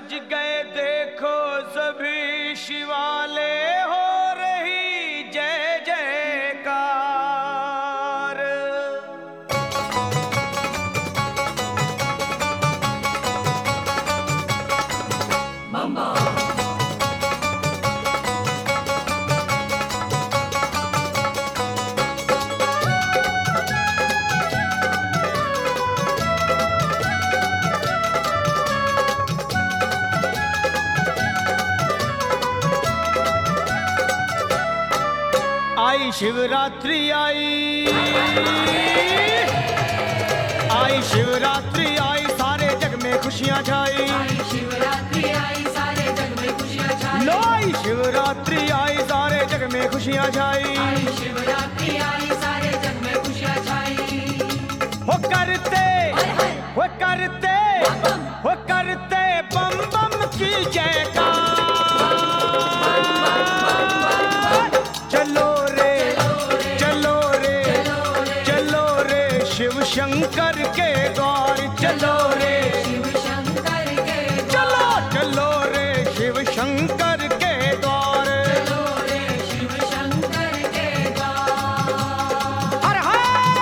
सज गए देखो सभी शिवाले हो रही जय जयकार। मम्मा आई शिवरात्रि आई शिवरात्रि आई सारे जग में खुशियां छाई। शिवरात्रि आई सारे जग में खुशियां छाई। लो आई शिवरात्रि आई सारे जग में खुशियां छाई। शिवरात्रि आई सारे जग में खुशियां छाई। हो करते बम बम की जयकार। चलो रे शिव शंकर के द्वार चलो रे शिव शंकर के चलो रे शिव शंकर के द्वार। चलो रे शिव शंकर के द्वार। हर हर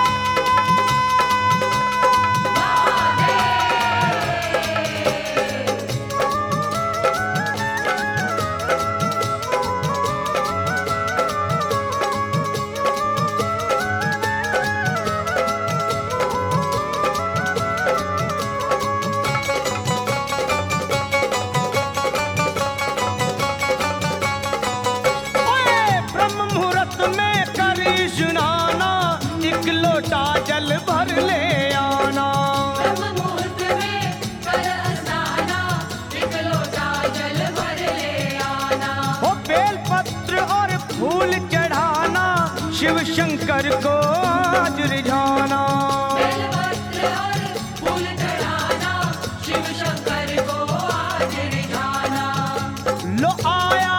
जल भर ले आना। ब्रह्म मुहूर्त में कर स्नाना, एक लोटा जल भर ले आना। हो बेल पत्र और फूल चढ़ाना शिव शंकर को आज रिझाना। बेल पत्र और फूल चढ़ाना शिव शंकर को आज रिझाना। लो आया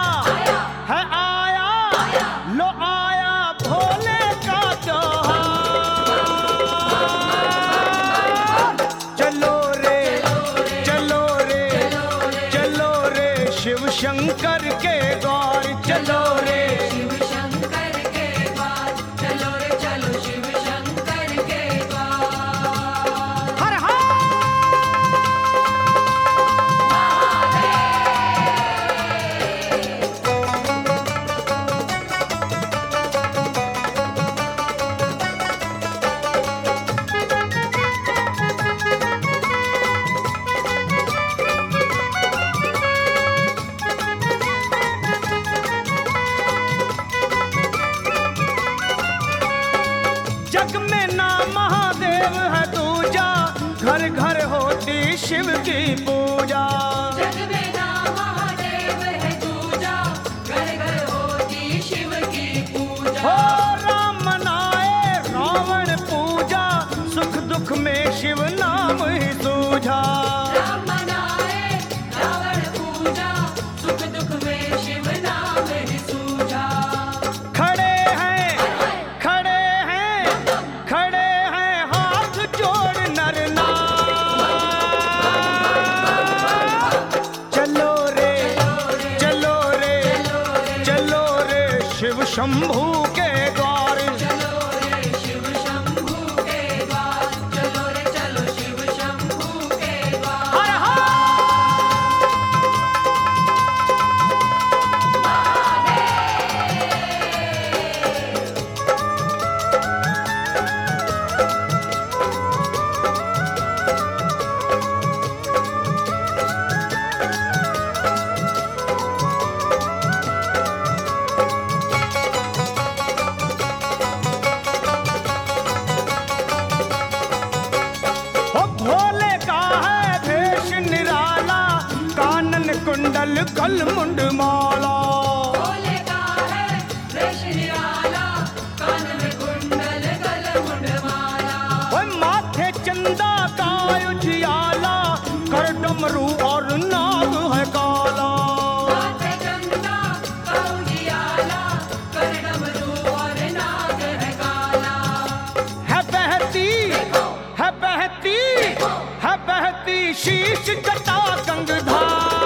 लो आया भोले का त्योहार। चलो रे शिव शंकर के द्वार चलो रे शिव शंकर के द्वार। चलो रे चलो शिव शंकर के द्वार। हर हर जग में नाम महादेव है दूजा, घर घर होती शिव की पूजा। जग में नाम महादेव है दूजा, घर घर होती शिव की पूजा। हो राम मनाए रावण पूजा, सुख दुख में शिव नाम ही सूझा। राम मनाए रावण पूजा, सुख दुख में शिव नाम ही सूझा। खड़े हैं हाथ जोड़ नर नार। चलो रे शिव शंभू के द्वार। चलो रे शिव शंभू के द्वार। चलो रे चलो शिव शंभू के द्वार। हर हर भोले का है भेष निराला, कानन कुंडल गल मुंड माला। भोले का है वेश निराला, कान में कुंडल गल मुंड माला। माथे चंदा का उजियाला, कर डमरू और नाग है काला। माथे चंदा का उजियाला, कर डमरू और नाग है काला। है बहती शीश जटा गंगधार।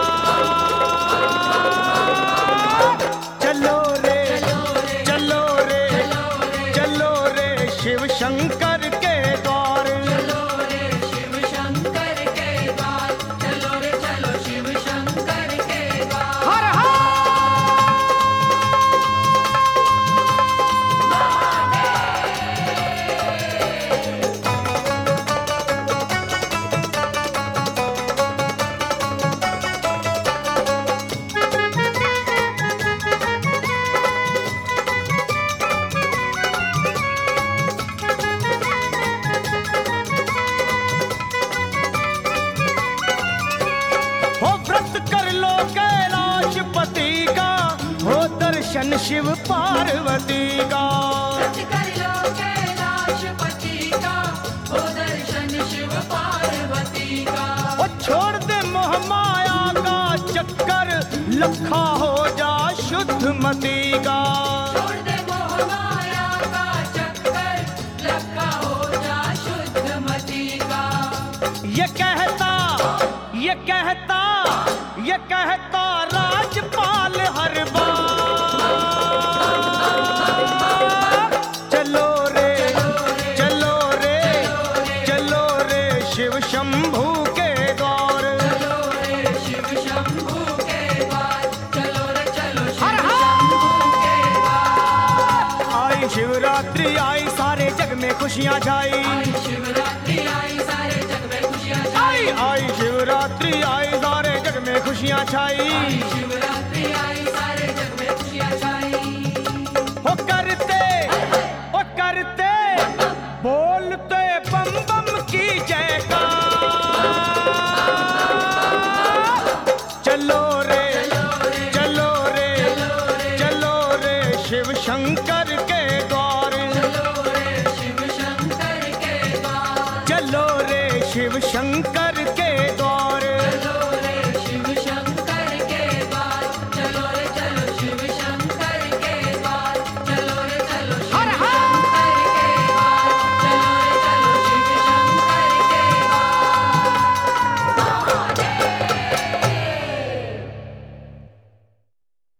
दर्शन शिव पार्वती का। सच कर लो कैलाशपति का, हो दर्शन शिव पार्वती का। ओ छोड़ दे मोह माया का चक्कर, लखा हो जा शुद्ध मति का। छोड़ दे मोह माया का चक्कर, लखा हो जा शुद्ध मति का। ये कहता ये कहता ये कहता राजपाल हर बार, चलो रे चलो रे चलो रे शिव शंभू के द्वार। चलो रे शिव शंभू के द्वार, चलो रे चलो शिव हर शंभू के द्वार। आई शिवरात्रि आई सारे जग में खुशियाँ छाई, आई शिवरात्रि आई सारे जग में खुशियाँ छाई। आई शिवरात्रि आई सारे जग में खुशियाँ छाई। आई शिवरात्रि आई सारे जग में खुशियाँ छाई। ओ करते बोलते बम बम की जयकार, चलो रे चलो रे चलो रे शिव शंकर के द्वार। चलो रे शिव शंकर के द्वार, चलो रे शिव शंकर